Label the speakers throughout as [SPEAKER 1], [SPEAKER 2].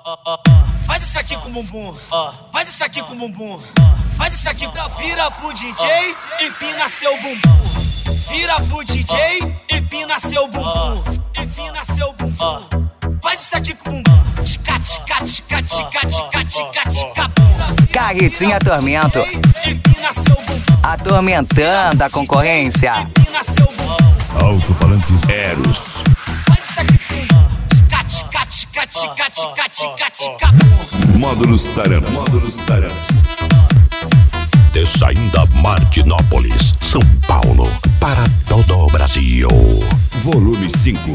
[SPEAKER 1] Faz isso aqui com o bumbum, faz isso aqui com o bumbum, faz isso aqui, vira pro DJ, empina seu bumbum. Vira pro DJ, empina seu bumbum, empina seu bumbum. Faz isso aqui com o bumbum. Tica, tica, tica, tica, tica, tica, tica.
[SPEAKER 2] Carretinha Tormento,
[SPEAKER 1] Empina seu bumbum.
[SPEAKER 2] atormentando a concorrência.
[SPEAKER 1] Empina seu bumbum.
[SPEAKER 3] Alto-falantes Eros.
[SPEAKER 1] Faz isso aqui com o bumbum. Tica, tica, tica, tica, tica, tica, tica.
[SPEAKER 3] Módulos Taranas. Módulos Taranas.
[SPEAKER 4] De Saída Martinópolis, São Paulo, para todo o Brasil.
[SPEAKER 3] Volume 5.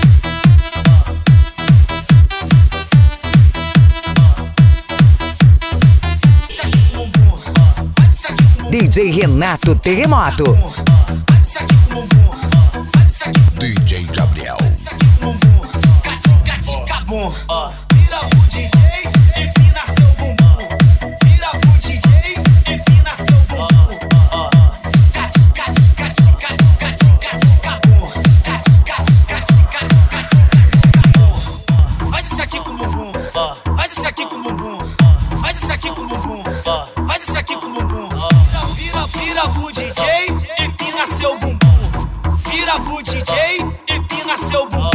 [SPEAKER 2] DJ Renato Terremoto,
[SPEAKER 1] Faz isso aqui com o bumbum. Faz isso aqui com o bumbum.
[SPEAKER 4] DJ Gabriel.
[SPEAKER 1] Tica, tica, tica, bum. Vira pro DJ, empina seu bumbum. Vira pro DJ, empina seu bumbum. Tica, tica, tica, tica, tica, tica, tica, bum. Tica, tica, tica, tica, tica, tica, bum. Faz isso aqui com o bumbum. Faz isso aqui com o bumbum. Faz isso aqui com o bumbum. Faz isso aqui com o bumbum. Vira pro DJ, empina seu bumbum. Vira pro DJ, empina seu bumbum.